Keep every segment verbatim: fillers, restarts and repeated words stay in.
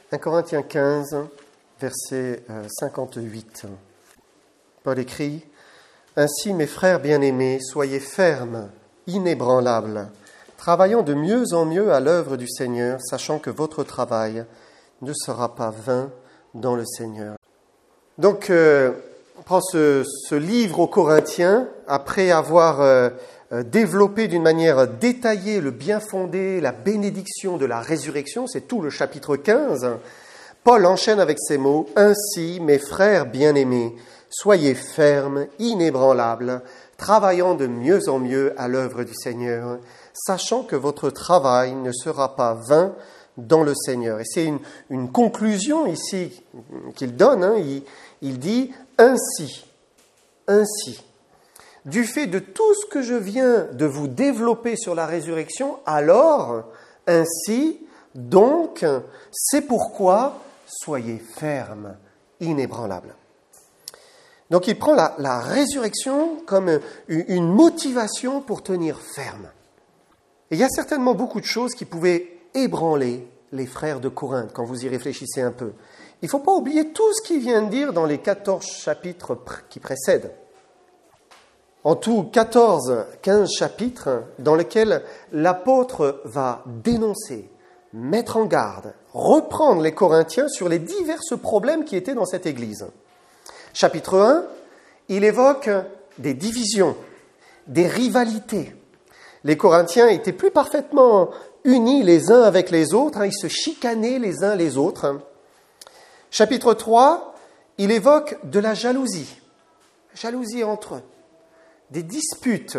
un Corinthiens quinze, verset cinquante-huit. Paul écrit « Ainsi, mes frères bien-aimés, soyez fermes, inébranlables, travaillant de mieux en mieux à l'œuvre du Seigneur, sachant que votre travail ne sera pas vain dans le Seigneur. » Donc, euh, on prend ce, ce livre aux Corinthiens, après avoir euh, développé d'une manière détaillée le bien fondé, la bénédiction de la résurrection, c'est tout le chapitre quinze. Paul enchaîne avec ces mots « Ainsi, mes frères bien-aimés, soyez fermes, inébranlables, travaillant de mieux en mieux à l'œuvre du Seigneur, sachant que votre travail ne sera pas vain dans le Seigneur. » Et c'est une, une conclusion ici qu'il donne. Hein. Il, il dit « Ainsi, ainsi, du fait de tout ce que je viens de vous développer sur la résurrection, alors, ainsi, donc, c'est pourquoi soyez fermes, inébranlables. » Donc il prend la, la résurrection comme une motivation pour tenir ferme. Et il y a certainement beaucoup de choses qui pouvaient ébranler les frères de Corinthe quand vous y réfléchissez un peu. Il ne faut pas oublier tout ce qu'il vient de dire dans les quatorze chapitres qui précèdent. En tout, quatorze, quinze chapitres dans lesquels l'apôtre va dénoncer, mettre en garde, reprendre les Corinthiens sur les divers problèmes qui étaient dans cette Église. Chapitre un, il évoque des divisions, des rivalités. Les Corinthiens étaient plus parfaitement unis les uns avec les autres, hein, ils se chicanaient les uns les autres. Chapitre trois, il évoque de la jalousie, jalousie entre eux, des disputes.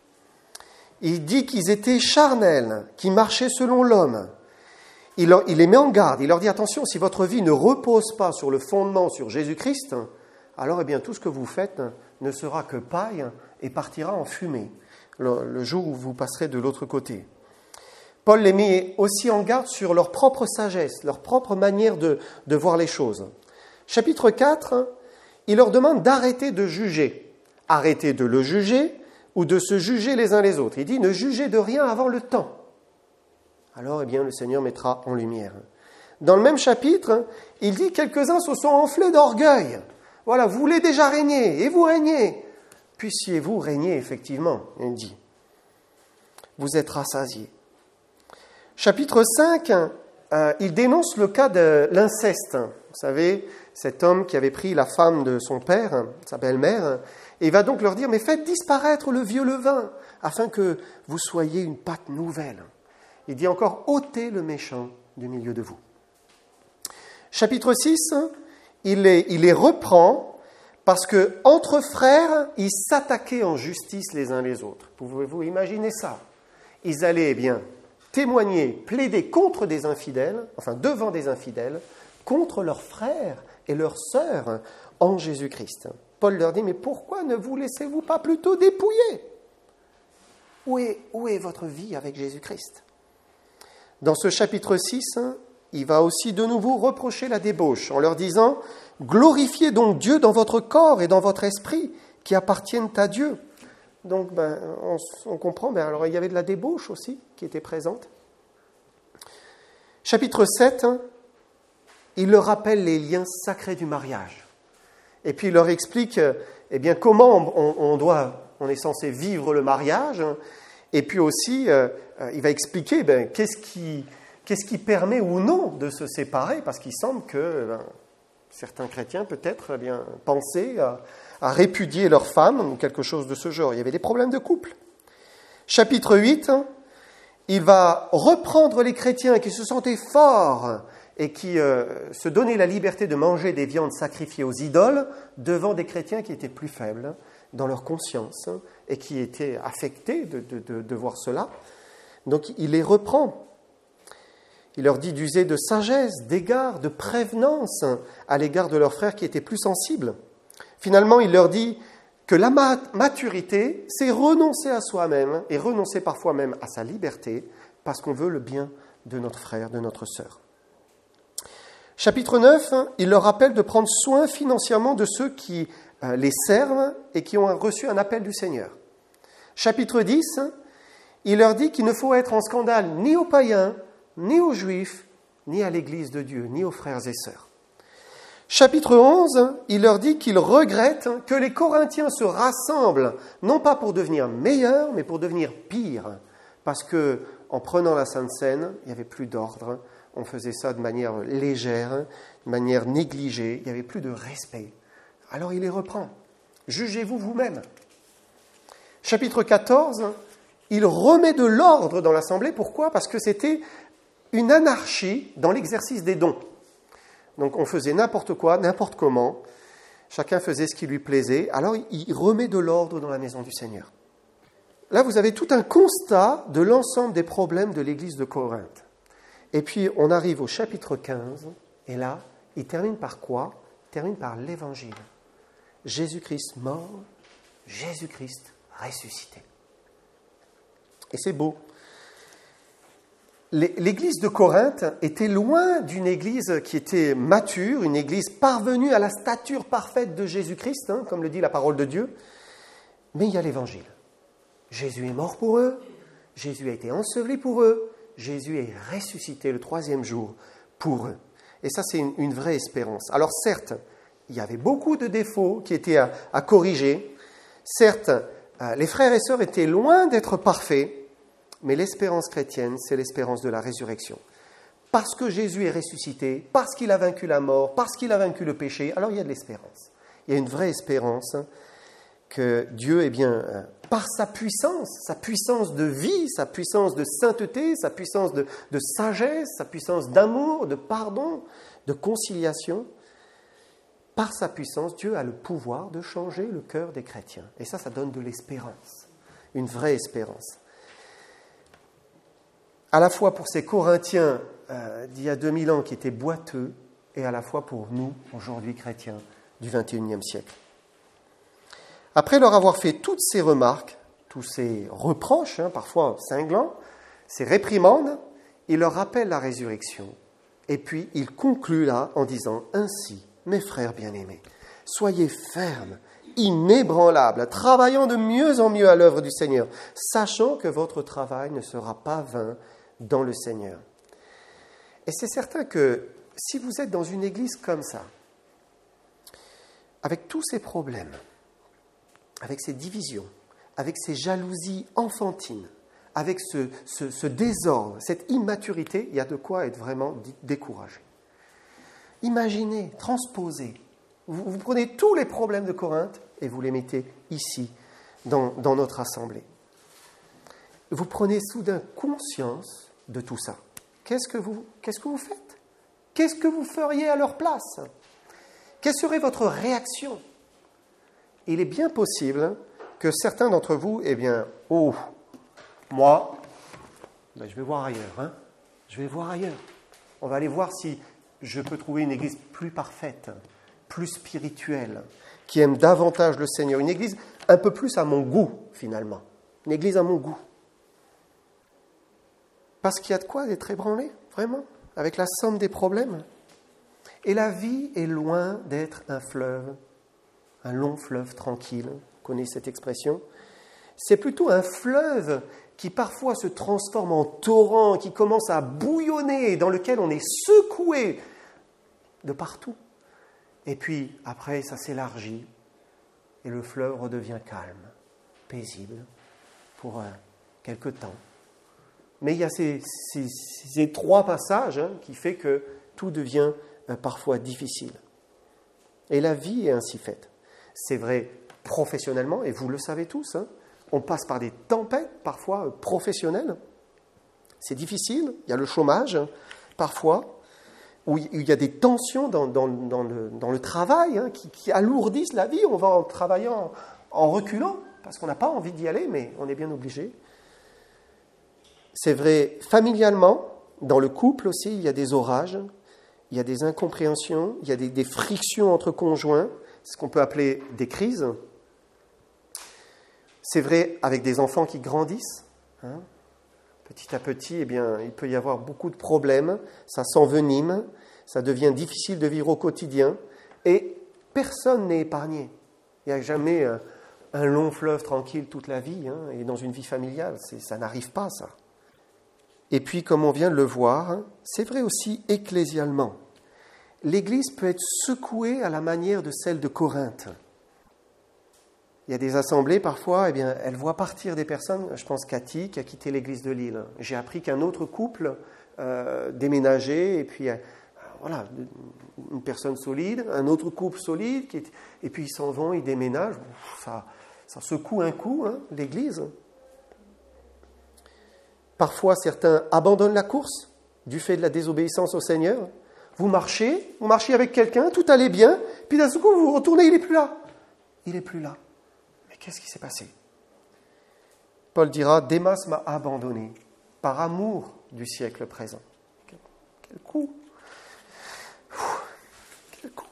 Il dit qu'ils étaient charnels, qu'ils marchaient selon l'homme. Il, leur, il les met en garde, il leur dit attention, si votre vie ne repose pas sur le fondement, sur Jésus-Christ, alors eh bien, tout ce que vous faites ne sera que paille et partira en fumée le, le jour où vous passerez de l'autre côté. Paul les met aussi en garde sur leur propre sagesse, leur propre manière de, de voir les choses. Chapitre quatre, il leur demande d'arrêter de juger, arrêter de le juger ou de se juger les uns les autres. Il dit ne jugez de rien avant le temps. Alors eh bien, le Seigneur mettra en lumière. Dans le même chapitre, il dit quelques-uns se sont enflés d'orgueil. Voilà, vous voulez déjà régner, et vous régnez. Puissiez-vous régner, effectivement, il dit. Vous êtes rassasiés. Chapitre cinq, euh, il dénonce le cas de l'inceste. Vous savez, cet homme qui avait pris la femme de son père, sa belle-mère, et il va donc leur dire, mais faites disparaître le vieux levain, afin que vous soyez une pâte nouvelle. Il dit encore, ôtez le méchant du milieu de vous. Chapitre six, Il les, il les reprend parce que entre frères, ils s'attaquaient en justice les uns les autres. Pouvez-vous imaginer ça? Ils allaient eh bien témoigner, plaider contre des infidèles, enfin devant des infidèles, contre leurs frères et leurs sœurs en Jésus-Christ. Paul leur dit, mais pourquoi ne vous laissez-vous pas plutôt dépouiller? Où est, où est votre vie avec Jésus-Christ? Dans ce chapitre six, il va aussi de nouveau reprocher la débauche en leur disant « Glorifiez donc Dieu dans votre corps et dans votre esprit qui appartiennent à Dieu. » Donc, ben, on, on comprend, ben, alors il y avait de la débauche aussi qui était présente. Chapitre sept, il leur rappelle les liens sacrés du mariage. Et puis il leur explique eh bien, comment on, on, doit, on est censé vivre le mariage. Et puis aussi, euh, il va expliquer ben, qu'est-ce qui... Qu'est-ce qui permet ou non de se séparer? Parce qu'il semble que ben, certains chrétiens peut-être eh bien, pensaient à, à répudier leur femme ou quelque chose de ce genre. Il y avait des problèmes de couple. Chapitre huit, il va reprendre les chrétiens qui se sentaient forts et qui euh, se donnaient la liberté de manger des viandes sacrifiées aux idoles devant des chrétiens qui étaient plus faibles dans leur conscience et qui étaient affectés de, de, de, de voir cela. Donc il les reprend. Il leur dit d'user de sagesse, d'égard, de prévenance à l'égard de leurs frères qui étaient plus sensibles. Finalement, il leur dit que la maturité, c'est renoncer à soi-même et renoncer parfois même à sa liberté parce qu'on veut le bien de notre frère, de notre sœur. Chapitre neuf, il leur rappelle de prendre soin financièrement de ceux qui les servent et qui ont reçu un appel du Seigneur. Chapitre dix, il leur dit qu'il ne faut être en scandale ni aux païens, ni aux juifs, ni à l'Église de Dieu, ni aux frères et sœurs. Chapitre onze, il leur dit qu'il regrette que les Corinthiens se rassemblent, non pas pour devenir meilleurs, mais pour devenir pires. Parce que, en prenant la Sainte Seine, il n'y avait plus d'ordre, on faisait ça de manière légère, de manière négligée, il n'y avait plus de respect. Alors il les reprend. Jugez-vous vous-même. Chapitre quatorze, il remet de l'ordre dans l'Assemblée. Pourquoi ? Parce que c'était une anarchie dans l'exercice des dons. Donc on faisait n'importe quoi, n'importe comment. Chacun faisait ce qui lui plaisait. Alors il remet de l'ordre dans la maison du Seigneur. Là, vous avez tout un constat de l'ensemble des problèmes de l'église de Corinthe. Et puis on arrive au chapitre quinze. Et là, il termine par quoi ? Il termine par l'évangile. Jésus-Christ mort, Jésus-Christ ressuscité. Et c'est beau. L'église de Corinthe était loin d'une église qui était mature, une église parvenue à la stature parfaite de Jésus-Christ, hein, comme le dit la parole de Dieu. Mais il y a l'évangile. Jésus est mort pour eux, Jésus a été enseveli pour eux, Jésus est ressuscité le troisième jour pour eux. Et ça, c'est une, une vraie espérance. Alors certes, il y avait beaucoup de défauts qui étaient à, à corriger. Certes, euh, les frères et sœurs étaient loin d'être parfaits. Mais l'espérance chrétienne, c'est l'espérance de la résurrection. Parce que Jésus est ressuscité, parce qu'il a vaincu la mort, parce qu'il a vaincu le péché, alors il y a de l'espérance. Il y a une vraie espérance que Dieu, eh bien, par sa puissance, sa puissance de vie, sa puissance de sainteté, sa puissance de, de sagesse, sa puissance d'amour, de pardon, de conciliation, par sa puissance, Dieu a le pouvoir de changer le cœur des chrétiens. Et ça, ça donne de l'espérance, une vraie espérance. À la fois pour ces Corinthiens euh, d'il y a deux mille ans qui étaient boiteux, et à la fois pour nous, aujourd'hui chrétiens, du vingt et unième siècle. Après leur avoir fait toutes ces remarques, tous ces reproches, hein, parfois cinglants, ces réprimandes, il leur rappelle la résurrection. Et puis il conclut là en disant « Ainsi, mes frères bien-aimés, soyez fermes, inébranlables, travaillant de mieux en mieux à l'œuvre du Seigneur, sachant que votre travail ne sera pas vain dans le Seigneur. » Et c'est certain que si vous êtes dans une église comme ça, avec tous ces problèmes, avec ces divisions, avec ces jalousies enfantines, avec ce, ce, ce désordre, cette immaturité, il y a de quoi être vraiment découragé. Imaginez, transposez. Vous, vous prenez tous les problèmes de Corinthe et vous les mettez ici, dans, dans notre assemblée. Vous prenez soudain conscience de tout ça. Qu'est-ce que vous, qu'est-ce que vous faites ? Qu'est-ce que vous feriez à leur place ? Quelle serait votre réaction ? Il est bien possible que certains d'entre vous, eh bien, oh, moi, ben je vais voir ailleurs, hein ? Je vais voir ailleurs. On va aller voir si je peux trouver une église plus parfaite, plus spirituelle, qui aime davantage le Seigneur. Une église un peu plus à mon goût, finalement. Une église à mon goût. Parce qu'il y a de quoi être ébranlé, vraiment, avec la somme des problèmes. Et la vie est loin d'être un fleuve, un long fleuve tranquille. Vous connaissez cette expression ? C'est plutôt un fleuve qui parfois se transforme en torrent, qui commence à bouillonner, dans lequel on est secoué de partout. Et puis, après, ça s'élargit et le fleuve redevient calme, paisible, pour euh, quelque temps. Mais il y a ces, ces, ces trois passages hein, qui font que tout devient euh, parfois difficile. Et la vie est ainsi faite. C'est vrai professionnellement, et vous le savez tous, hein, on passe par des tempêtes parfois euh, professionnelles. C'est difficile, il y a le chômage parfois, où il y a des tensions dans, dans, dans, le, dans le travail hein, qui, qui alourdissent la vie. On va en travaillant en reculant, parce qu'on n'a pas envie d'y aller, mais on est bien obligé. C'est vrai familialement, dans le couple aussi, il y a des orages, il y a des incompréhensions, il y a des, des frictions entre conjoints, ce qu'on peut appeler des crises. C'est vrai avec des enfants qui grandissent. Hein. Petit à petit, eh bien, il peut y avoir beaucoup de problèmes, ça s'envenime, ça devient difficile de vivre au quotidien, et personne n'est épargné. Il n'y a jamais un, un long fleuve tranquille toute la vie, hein, et dans une vie familiale, c'est, ça n'arrive pas, ça. Et puis, comme on vient de le voir, c'est vrai aussi ecclésialement. L'Église peut être secouée à la manière de celle de Corinthe. Il y a des assemblées, parfois, eh bien, elles voient partir des personnes. Je pense Cathy, qui a quitté l'église de Lille. J'ai appris qu'un autre couple euh, déménageait, et puis, euh, voilà, une personne solide, un autre couple solide, qui est, et puis ils s'en vont, ils déménagent. Ça, ça secoue un coup, hein, l'église. Parfois, certains abandonnent la course du fait de la désobéissance au Seigneur. Vous marchez, vous marchez avec quelqu'un, tout allait bien, puis d'un coup, vous vous retournez, il n'est plus là. Il n'est plus là. Qu'est-ce qui s'est passé? Paul dira, Démas m'a abandonné par amour du siècle présent. Quel, quel coup! Quel coup!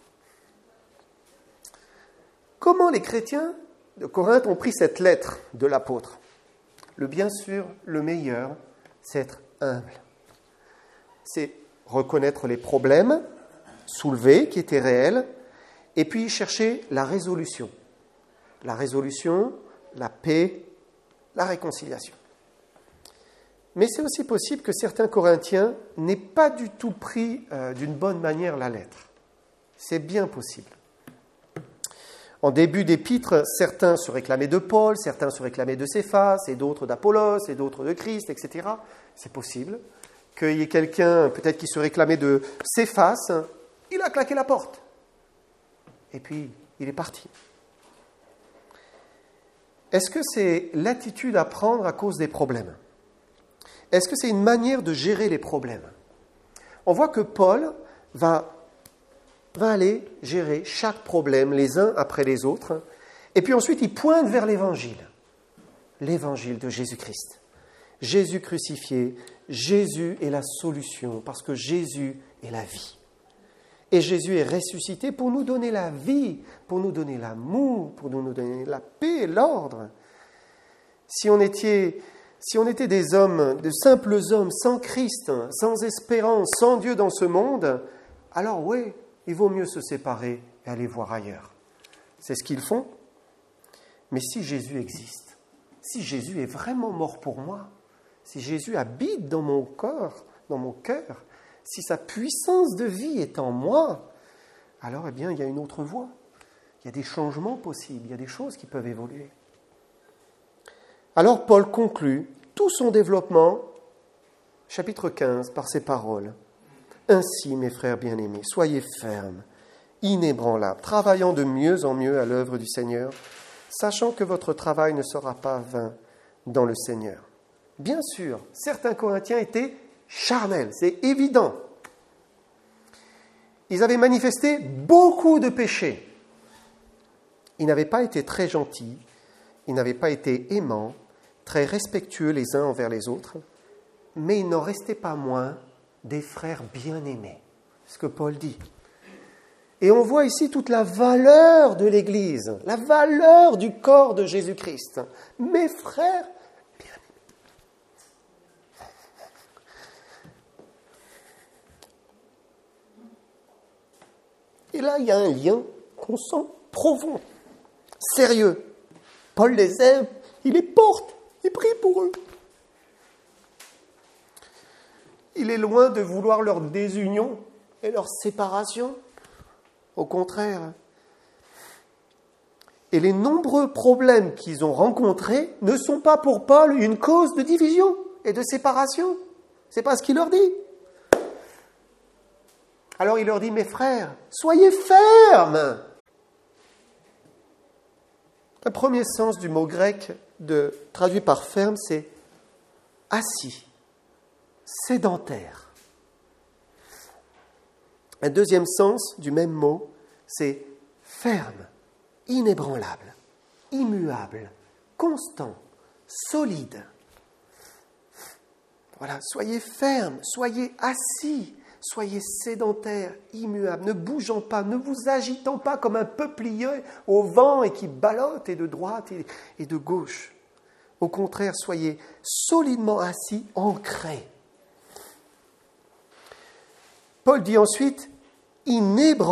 Comment les chrétiens de Corinthe ont pris cette lettre de l'apôtre? Le bien sûr, le meilleur, c'est être humble. C'est reconnaître les problèmes soulevés, qui étaient réels, et puis chercher la résolution. La résolution, la paix, la réconciliation. Mais c'est aussi possible que certains Corinthiens n'aient pas du tout pris euh, d'une bonne manière la lettre. C'est bien possible. En début d'épître, certains se réclamaient de Paul, certains se réclamaient de Céphas, et d'autres d'Apollos, et d'autres de Christ, et cetera. C'est possible qu'il y ait quelqu'un, peut-être qui se réclamait de Céphas, il a claqué la porte. Et puis, il est parti. Est-ce que c'est l'attitude à prendre à cause des problèmes? Est-ce que c'est une manière de gérer les problèmes? On voit que Paul va, va aller gérer chaque problème les uns après les autres, et puis ensuite il pointe vers l'Évangile, l'Évangile de Jésus-Christ. Jésus crucifié, Jésus est la solution, parce que Jésus est la vie. Et Jésus est ressuscité pour nous donner la vie, pour nous donner l'amour, pour nous donner la paix, l'ordre. Si on était, si on était des hommes, de simples hommes, sans Christ, sans espérance, sans Dieu dans ce monde, alors oui, il vaut mieux se séparer et aller voir ailleurs. C'est ce qu'ils font. Mais si Jésus existe, si Jésus est vraiment mort pour moi, si Jésus habite dans mon corps, dans mon cœur, si sa puissance de vie est en moi, alors eh bien, il y a une autre voie. Il y a des changements possibles, il y a des choses qui peuvent évoluer. Alors Paul conclut tout son développement, chapitre quinze, par ces paroles. « Ainsi, mes frères bien-aimés, soyez fermes, inébranlables, travaillant de mieux en mieux à l'œuvre du Seigneur, sachant que votre travail ne sera pas vain dans le Seigneur. » Bien sûr, certains Corinthiens étaient charnels, c'est évident. Ils avaient manifesté beaucoup de péchés. Ils n'avaient pas été très gentils, ils n'avaient pas été aimants, très respectueux les uns envers les autres, mais il n'en restait pas moins des frères bien-aimés, c'est ce que Paul dit. Et on voit ici toute la valeur de l'Église, la valeur du corps de Jésus-Christ. Mes frères Et là, il y a un lien qu'on sent profond, sérieux. Paul les aime, il les porte, il prie pour eux. Il est loin de vouloir leur désunion et leur séparation. Au contraire. Et les nombreux problèmes qu'ils ont rencontrés ne sont pas pour Paul une cause de division et de séparation. C'est pas ce qu'il leur dit. Alors il leur dit, mes frères, soyez fermes. Le premier sens du mot grec de, traduit par ferme, c'est assis, sédentaire. Un deuxième sens du même mot, c'est ferme, inébranlable, immuable, constant, solide. Voilà, soyez fermes, soyez assis. Soyez sédentaires, immuables, ne bougeant pas, ne vous agitant pas comme un peuplier au vent et qui ballotte et de droite et de gauche. Au contraire, soyez solidement assis, ancrés. Paul dit ensuite « inébranlable ».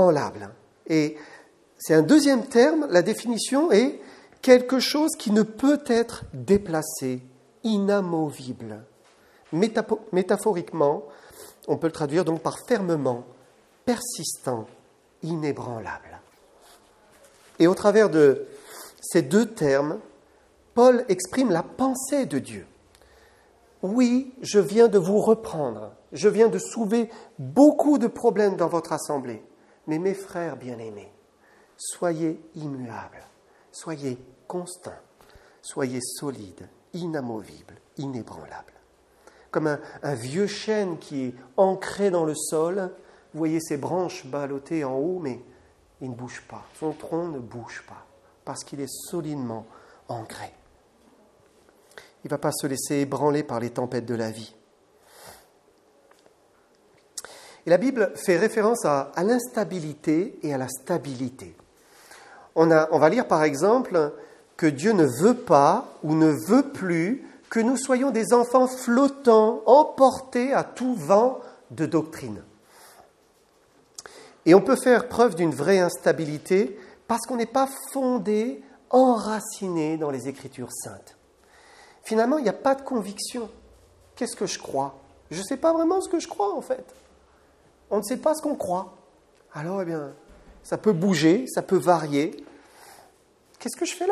Et c'est un deuxième terme, la définition est quelque chose qui ne peut être déplacé, inamovible. Métapo- métaphoriquement, on peut le traduire donc par fermement, persistant, inébranlable. Et au travers de ces deux termes, Paul exprime la pensée de Dieu. Oui, je viens de vous reprendre, je viens de soulever beaucoup de problèmes dans votre assemblée, mais mes frères bien-aimés, soyez immuables, soyez constants, soyez solides, inamovibles, inébranlables. Comme un, un vieux chêne qui est ancré dans le sol, vous voyez ses branches ballottées en haut, mais il ne bouge pas, son tronc ne bouge pas, parce qu'il est solidement ancré. Il ne va pas se laisser ébranler par les tempêtes de la vie. Et la Bible fait référence à, à l'instabilité et à la stabilité. On, a, on va lire par exemple que Dieu ne veut pas ou ne veut plus que nous soyons des enfants flottants, emportés à tout vent de doctrine. Et on peut faire preuve d'une vraie instabilité parce qu'on n'est pas fondé, enraciné dans les Écritures saintes. Finalement, il n'y a pas de conviction. Qu'est-ce que je crois ? Je ne sais pas vraiment ce que je crois, en fait. On ne sait pas ce qu'on croit. Alors, eh bien, ça peut bouger, ça peut varier. Qu'est-ce que je fais là ?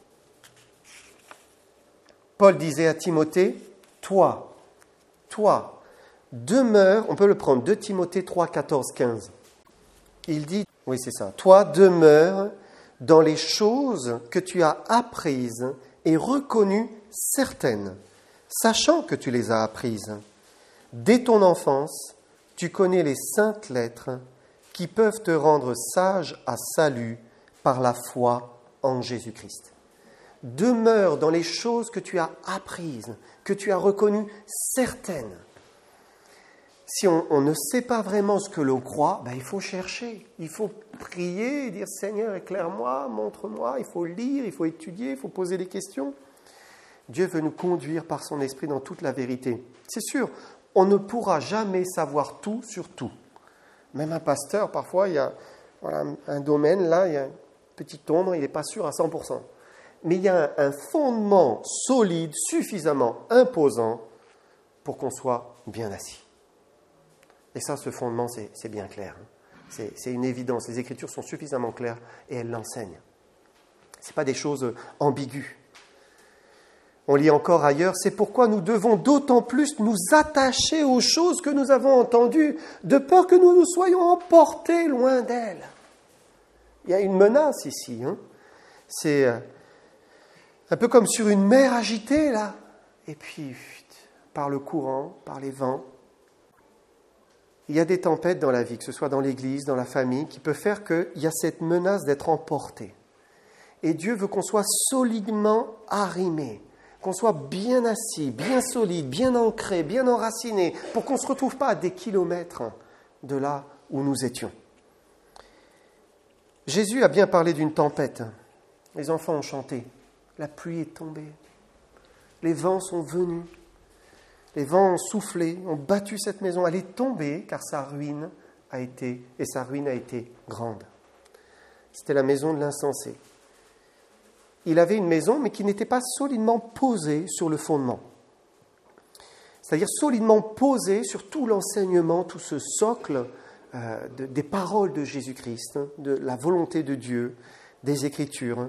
Paul disait à Timothée, « Toi, toi, demeure... » On peut le prendre, deux Timothée trois, quatorze, quinze. Il dit, oui, c'est ça, « Toi, demeure dans les choses que tu as apprises et reconnues certaines, sachant que tu les as apprises. Dès ton enfance, tu connais les saintes lettres qui peuvent te rendre sage à salut par la foi en Jésus-Christ. Demeure dans les choses que tu as apprises, que tu as reconnues certaines. » Si on, on ne sait pas vraiment ce que l'on croit, ben il faut chercher, il faut prier et dire « Seigneur, éclaire-moi, montre-moi », il faut lire, il faut étudier, il faut poser des questions. Dieu veut nous conduire par son esprit dans toute la vérité. C'est sûr, on ne pourra jamais savoir tout sur tout. Même un pasteur, parfois, il y a voilà, un domaine, là, il y a une petite ombre, il n'est pas sûr à cent pour cent. Mais il y a un fondement solide, suffisamment imposant pour qu'on soit bien assis. Et ça, ce fondement, c'est, c'est bien clair. C'est, c'est une évidence. Les Écritures sont suffisamment claires et elles l'enseignent. Ce n'est pas des choses ambiguës. On lit encore ailleurs, c'est pourquoi nous devons d'autant plus nous attacher aux choses que nous avons entendues, de peur que nous nous soyons emportés loin d'elles. Il y a une menace ici. Hein. C'est un peu comme sur une mer agitée, là. Et puis, par le courant, par les vents, il y a des tempêtes dans la vie, que ce soit dans l'Église, dans la famille, qui peut faire qu'il y a cette menace d'être emporté. Et Dieu veut qu'on soit solidement arrimé, qu'on soit bien assis, bien solide, bien ancré, bien enraciné, pour qu'on ne se retrouve pas à des kilomètres de là où nous étions. Jésus a bien parlé d'une tempête. Les enfants ont chanté. La pluie est tombée. Les vents sont venus. Les vents ont soufflé, ont battu cette maison. Elle est tombée car sa ruine a été, et sa ruine a été grande. C'était la maison de l'insensé. Il avait une maison, mais qui n'était pas solidement posée sur le fondement. C'est-à-dire solidement posée sur tout l'enseignement, tout ce socle euh, de, des paroles de Jésus-Christ, de la volonté de Dieu, des Écritures.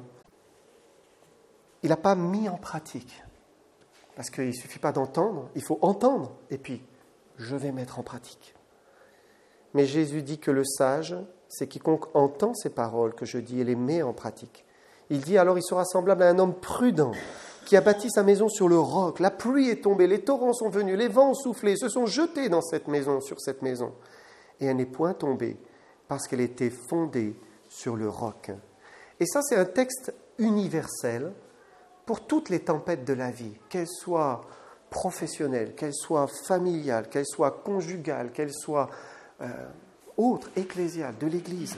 Il n'a pas mis en pratique. Parce qu'il ne suffit pas d'entendre, il faut entendre, et puis je vais mettre en pratique. Mais Jésus dit que le sage, c'est quiconque entend ces paroles que je dis et les met en pratique. Il dit alors il sera semblable à un homme prudent qui a bâti sa maison sur le roc. La pluie est tombée, les torrents sont venus, les vents ont soufflé, se sont jetés dans cette maison, sur cette maison. Et elle n'est point tombée parce qu'elle était fondée sur le roc. Et ça, c'est un texte universel pour toutes les tempêtes de la vie, qu'elles soient professionnelles, qu'elles soient familiales, qu'elles soient conjugales, qu'elles soient euh, autres, ecclésiales, de l'Église.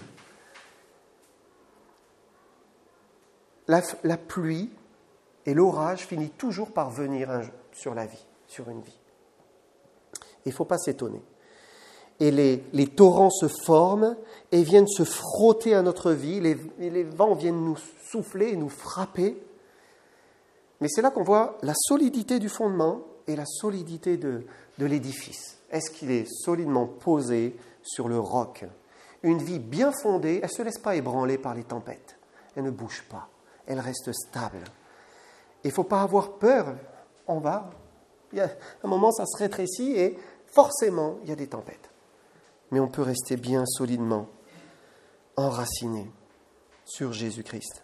La, la pluie et l'orage finit toujours par venir un, sur la vie, sur une vie. Il ne faut pas s'étonner. Et les, les torrents se forment et viennent se frotter à notre vie, les, et les vents viennent nous souffler et nous frapper. Mais c'est là qu'on voit la solidité du fondement est la solidité de, de l'édifice. Est-ce qu'il est solidement posé sur le roc? Une vie bien fondée, elle ne se laisse pas ébranler par les tempêtes. Elle ne bouge pas. Elle reste stable. Il ne faut pas avoir peur. On va. Il y a un moment, ça se rétrécit et forcément, il y a des tempêtes. Mais on peut rester bien solidement enraciné sur Jésus-Christ.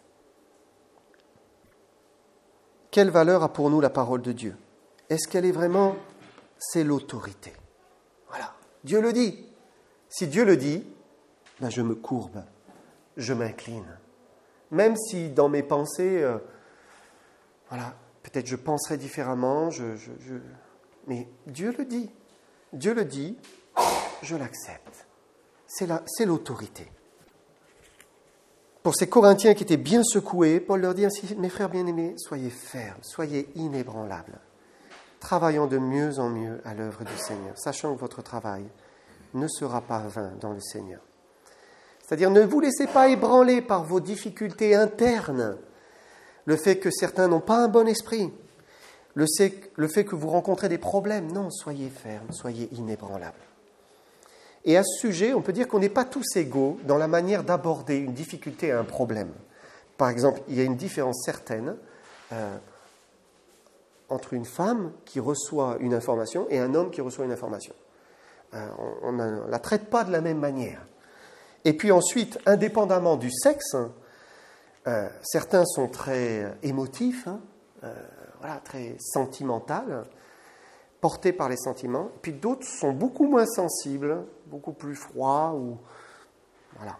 Quelle valeur a pour nous la parole de Dieu? Est-ce qu'elle est vraiment... C'est l'autorité. Voilà. Dieu le dit. Si Dieu le dit, ben je me courbe, je m'incline. Même si dans mes pensées, euh, voilà, peut-être je penserais différemment, je, je, je... mais Dieu le dit. Dieu le dit, je l'accepte. C'est, la, c'est l'autorité. Pour ces Corinthiens qui étaient bien secoués, Paul leur dit ainsi, mes frères bien-aimés, soyez fermes, soyez inébranlables, travaillant de mieux en mieux à l'œuvre du Seigneur, sachant que votre travail ne sera pas vain dans le Seigneur. C'est-à-dire, ne vous laissez pas ébranler par vos difficultés internes, le fait que certains n'ont pas un bon esprit, le fait que vous rencontrez des problèmes. Non, soyez fermes, soyez inébranlables. Et à ce sujet, on peut dire qu'on n'est pas tous égaux dans la manière d'aborder une difficulté et un problème. Par exemple, il y a une différence certaine euh, entre une femme qui reçoit une information et un homme qui reçoit une information. Euh, on ne la traite pas de la même manière. Et puis ensuite, indépendamment du sexe, euh, certains sont très émotifs, hein, euh, voilà, très sentimentaux, portés par les sentiments, puis d'autres sont beaucoup moins sensibles, beaucoup plus froids, ou voilà.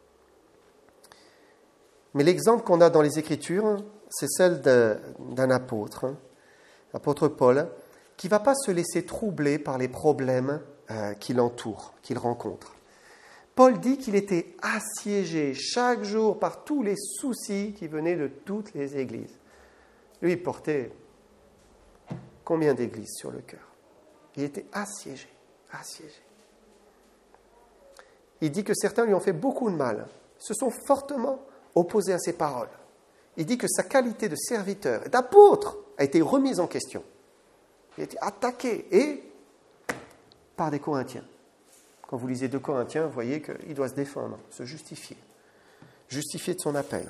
Mais l'exemple qu'on a dans les Écritures, c'est celle de, d'un apôtre, hein, l'apôtre Paul, qui ne va pas se laisser troubler par les problèmes euh, qui l'entourent, qu'il rencontre. Paul dit qu'il était assiégé chaque jour par tous les soucis qui venaient de toutes les églises. Lui, il portait combien d'églises sur le cœur? Il était assiégé, assiégé. Il dit que certains lui ont fait beaucoup de mal, se sont fortement opposés à ses paroles. Il dit que sa qualité de serviteur et d'apôtre a été remise en question. Il a été attaqué, et par des Corinthiens. Quand vous lisez deux Corinthiens, vous voyez qu'il doit se défendre, se justifier, justifier de son appel.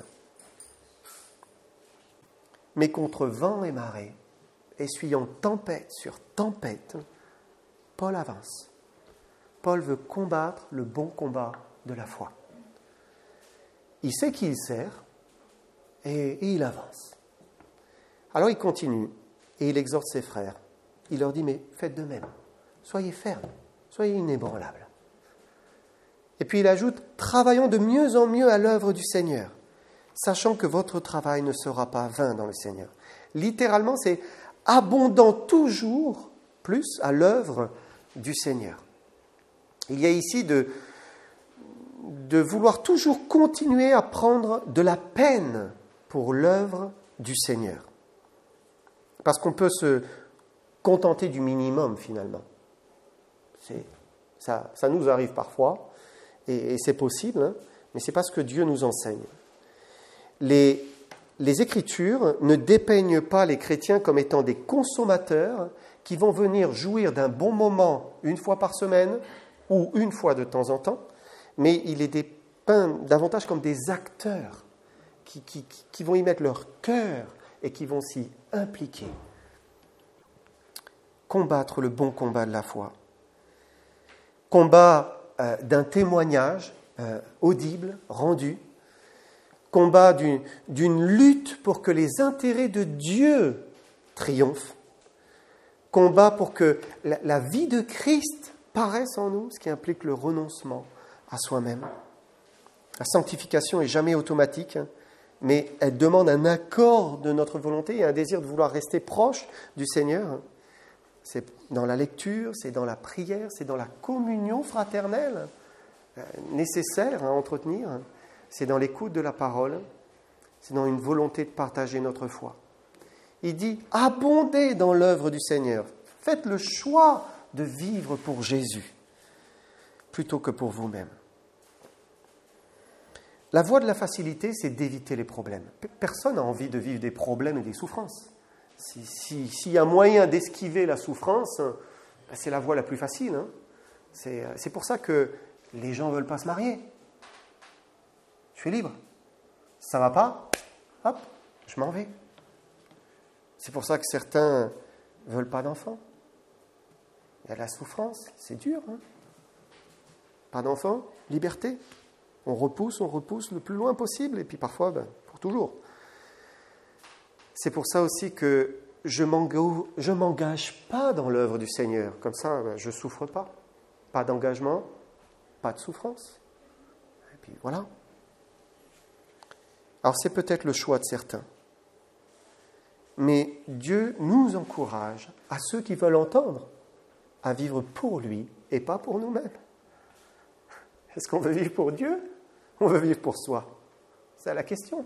Mais contre vent et marée, essuyant tempête sur tempête, Paul avance. Paul veut combattre le bon combat de la foi. Il sait qui il sert et, et il avance. Alors il continue et il exhorte ses frères. Il leur dit, mais faites de même. Soyez fermes, soyez inébranlables. Et puis il ajoute, travaillons de mieux en mieux à l'œuvre du Seigneur, sachant que votre travail ne sera pas vain dans le Seigneur. Littéralement, c'est abondant toujours plus à l'œuvre du Seigneur. Il y a ici de, de vouloir toujours continuer à prendre de la peine pour l'œuvre du Seigneur. Parce qu'on peut se contenter du minimum finalement. C'est, ça, ça nous arrive parfois, et, et c'est possible, hein, mais ce n'est pas ce que Dieu nous enseigne. Les, les Écritures ne dépeignent pas les chrétiens comme étant des consommateurs qui vont venir jouir d'un bon moment une fois par semaine ou une fois de temps en temps, mais il les dépeint davantage comme des acteurs qui, qui, qui vont y mettre leur cœur et qui vont s'y impliquer. Combattre le bon combat de la foi. Combat euh, d'un témoignage euh, audible, rendu. Combat d'une, d'une lutte pour que les intérêts de Dieu triomphent. Combat pour que la, la vie de Christ paraisse en nous, ce qui implique le renoncement à soi-même. La sanctification n'est jamais automatique, hein, mais elle demande un accord de notre volonté et un désir de vouloir rester proche du Seigneur. C'est dans la lecture, c'est dans la prière, c'est dans la communion fraternelle euh, nécessaire à entretenir. C'est dans l'écoute de la parole, c'est dans une volonté de partager notre foi. Il dit, abondez dans l'œuvre du Seigneur. Faites le choix de vivre pour Jésus, plutôt que pour vous-même. La voie de la facilité, c'est d'éviter les problèmes. Personne n'a envie de vivre des problèmes et des souffrances. Si, si, s'il y a moyen d'esquiver la souffrance, ben c'est la voie la plus facile. Hein. C'est, c'est pour ça que les gens ne veulent pas se marier. Je suis libre. Ça ne va pas, hop, je m'en vais. C'est pour ça que certains ne veulent pas d'enfants. Il y a la souffrance, c'est dur. Hein. Pas d'enfants, liberté. On repousse, on repousse le plus loin possible, et puis parfois, ben, pour toujours. C'est pour ça aussi que je ne m'engage pas dans l'œuvre du Seigneur. Comme ça, ben, je ne souffre pas. Pas d'engagement, pas de souffrance. Et puis voilà. Alors c'est peut-être le choix de certains. Mais Dieu nous encourage, à ceux qui veulent entendre, à vivre pour lui et pas pour nous-mêmes. Est-ce qu'on veut vivre pour Dieu ? On veut vivre pour soi. C'est la question.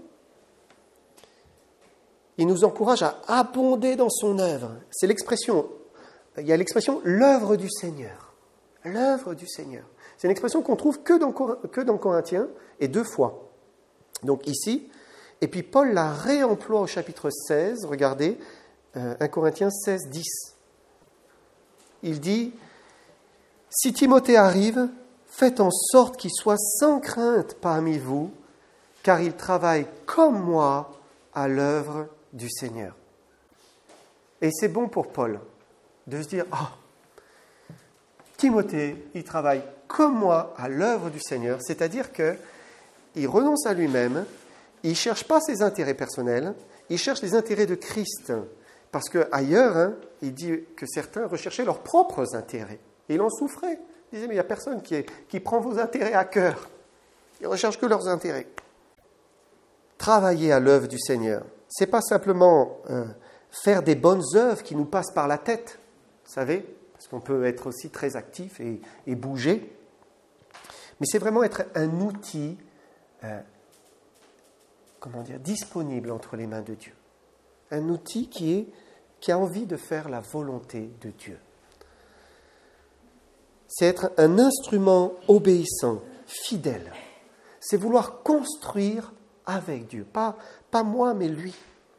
Il nous encourage à abonder dans son œuvre. C'est l'expression, il y a l'expression l'œuvre du Seigneur. L'œuvre du Seigneur. C'est une expression qu'on trouve que dans, que dans Corinthiens et deux fois. Donc ici, et puis Paul la réemploie au chapitre seize, regardez, euh, un Corinthiens seize, dix. Il dit, « Si Timothée arrive, faites en sorte qu'il soit sans crainte parmi vous, car il travaille comme moi à l'œuvre du Seigneur. » Et c'est bon pour Paul de se dire, « Ah, Timothée, il travaille comme moi à l'œuvre du Seigneur. » C'est-à-dire qu'il renonce à lui-même, il ne cherche pas ses intérêts personnels, il cherche les intérêts de Christ. Parce qu'ailleurs, hein, il dit que certains recherchaient leurs propres intérêts. Et il en souffrait. Il disait, mais il n'y a personne qui, est, qui prend vos intérêts à cœur. Ils ne recherchent que leurs intérêts. Travailler à l'œuvre du Seigneur, ce n'est pas simplement euh, faire des bonnes œuvres qui nous passent par la tête, vous savez, parce qu'on peut être aussi très actif et, et bouger. Mais c'est vraiment être un outil, euh, comment dire, disponible entre les mains de Dieu. Un outil qui, est, qui a envie de faire la volonté de Dieu. C'est être un instrument obéissant, fidèle. C'est vouloir construire avec Dieu. Pas, pas moi, mais lui.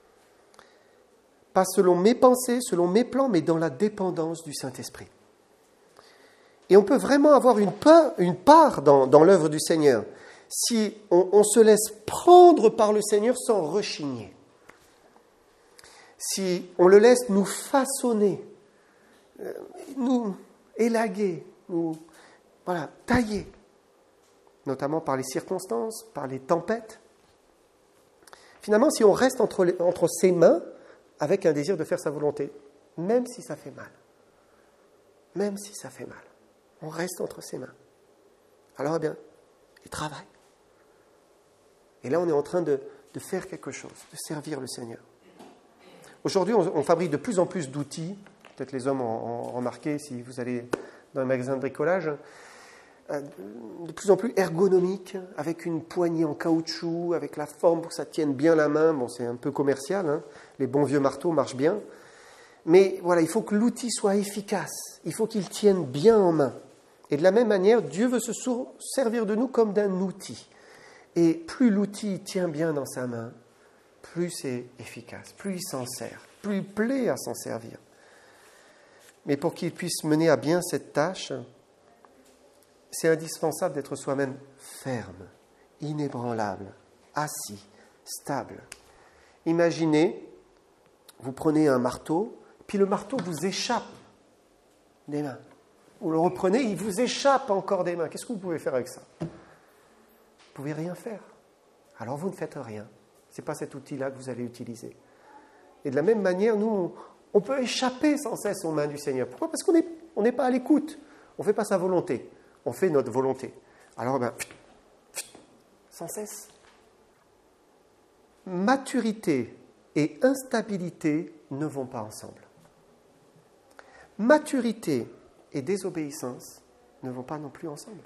Pas selon mes pensées, selon mes plans, mais dans la dépendance du Saint-Esprit. Et on peut vraiment avoir une part, une part dans, dans l'œuvre du Seigneur si on, on se laisse prendre par le Seigneur sans rechigner. Si on le laisse nous façonner, nous élaguer, nous voilà, tailler, notamment par les circonstances, par les tempêtes. Finalement, si on reste entre, les, entre ses mains avec un désir de faire sa volonté, même si ça fait mal, même si ça fait mal, on reste entre ses mains. Alors, eh bien, il travaille. Et là, on est en train de, de faire quelque chose, de servir le Seigneur. Aujourd'hui, on, on fabrique de plus en plus d'outils. Peut-être les hommes ont, ont remarqué, si vous allez dans un magasin de bricolage, euh, de plus en plus ergonomiques, avec une poignée en caoutchouc, avec la forme pour que ça tienne bien la main. Bon, c'est un peu commercial, hein. Les bons vieux marteaux marchent bien. Mais voilà, il faut que l'outil soit efficace. Il faut qu'il tienne bien en main. Et de la même manière, Dieu veut se servir de nous comme d'un outil. Et plus l'outil tient bien dans sa main, plus c'est efficace, plus il s'en sert, plus il plaît à s'en servir. Mais pour qu'il puisse mener à bien cette tâche, c'est indispensable d'être soi-même ferme, inébranlable, assis, stable. Imaginez, vous prenez un marteau, puis le marteau vous échappe des mains. Vous le reprenez, il vous échappe encore des mains. Qu'est-ce que vous pouvez faire avec ça ? Vous ne pouvez rien faire. Alors vous ne faites rien. Ce n'est pas cet outil-là que vous allez utiliser. Et de la même manière, nous, on peut échapper sans cesse aux mains du Seigneur. Pourquoi ? Parce qu'on n'est on n'est pas à l'écoute. On ne fait pas sa volonté. On fait notre volonté. Alors, ben, sans cesse. Maturité et instabilité ne vont pas ensemble. Maturité et désobéissance ne vont pas non plus ensemble.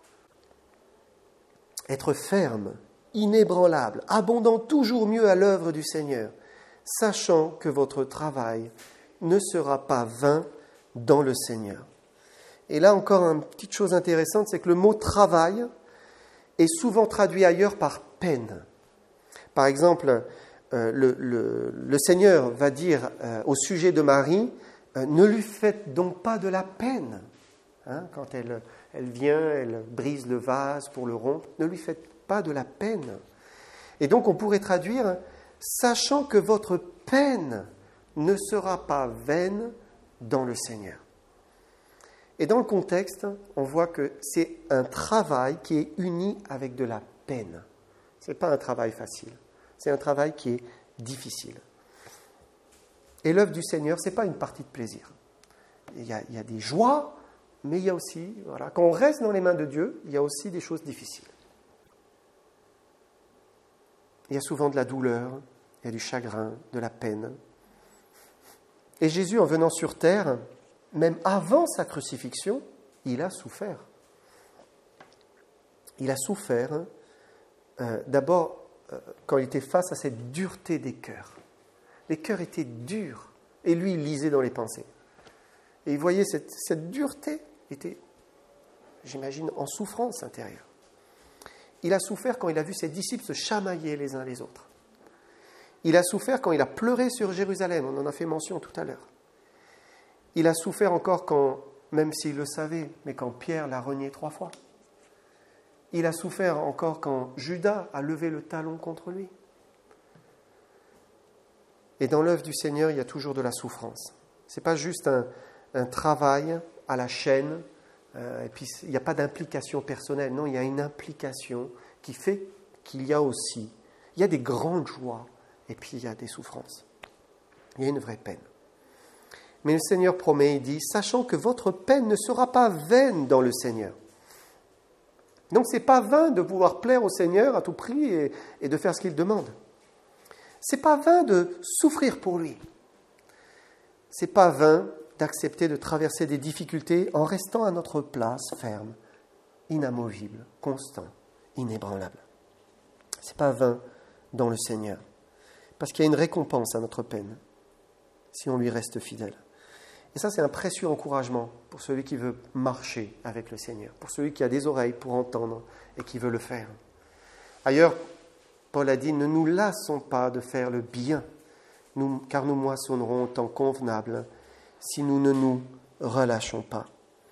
Être ferme, inébranlable, abondant toujours mieux à l'œuvre du Seigneur, sachant que votre travail ne sera pas vain dans le Seigneur. Et là encore, une petite chose intéressante, c'est que le mot « travail » est souvent traduit ailleurs par « peine ». Par exemple, euh, le, le, le Seigneur va dire euh, au sujet de Marie, euh, ne lui faites donc pas de la peine. Hein, quand elle, elle vient, elle brise le vase pour le rompre, ne lui faites pas de la peine. Et donc on pourrait traduire, sachant que votre peine ne sera pas vaine dans le Seigneur. Et dans le contexte, on voit que c'est un travail qui est uni avec de la peine. Ce n'est pas un travail facile, c'est un travail qui est difficile. Et l'œuvre du Seigneur, ce n'est pas une partie de plaisir. Il y a, il y a des joies, mais il y a aussi, voilà, quand on reste dans les mains de Dieu, il y a aussi des choses difficiles. Il y a souvent de la douleur, il y a du chagrin, de la peine. Et Jésus, en venant sur terre, même avant sa crucifixion, il a souffert. Il a souffert, euh, d'abord, euh, quand il était face à cette dureté des cœurs. Les cœurs étaient durs, et lui, il lisait dans les pensées. Et il voyait cette, cette dureté, était, j'imagine, en souffrance intérieure. Il a souffert quand il a vu ses disciples se chamailler les uns les autres. Il a souffert quand il a pleuré sur Jérusalem, on en a fait mention tout à l'heure. Il a souffert encore quand, même s'il le savait, mais quand Pierre l'a renié trois fois. Il a souffert encore quand Judas a levé le talon contre lui. Et dans l'œuvre du Seigneur, il y a toujours de la souffrance. Ce n'est pas juste un, un travail à la chaîne, euh, et puis il n'y a pas d'implication personnelle. Non, il y a une implication qui fait qu'il y a aussi, il y a des grandes joies, et puis il y a des souffrances. Il y a une vraie peine. Mais le Seigneur promet, il dit, sachant que votre peine ne sera pas vaine dans le Seigneur. Donc ce n'est pas vain de vouloir plaire au Seigneur à tout prix et, et de faire ce qu'il demande. Ce n'est pas vain de souffrir pour lui. Ce n'est pas vain d'accepter de traverser des difficultés en restant à notre place ferme, inamovible, constant, inébranlable. Ce n'est pas vain dans le Seigneur, parce qu'il y a une récompense à notre peine, si on lui reste fidèle. Et ça, c'est un précieux encouragement pour celui qui veut marcher avec le Seigneur, pour celui qui a des oreilles pour entendre et qui veut le faire. Ailleurs, Paul a dit, ne nous lassons pas de faire le bien, nous, car nous moissonnerons au temps convenable si nous ne nous relâchons pas.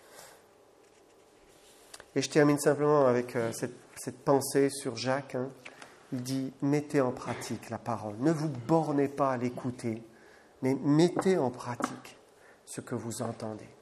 Et je termine simplement avec euh, cette, cette pensée sur Jacques. Hein. Il dit, mettez en pratique la parole. Ne vous bornez pas à l'écouter, mais mettez en pratique ce que vous entendez.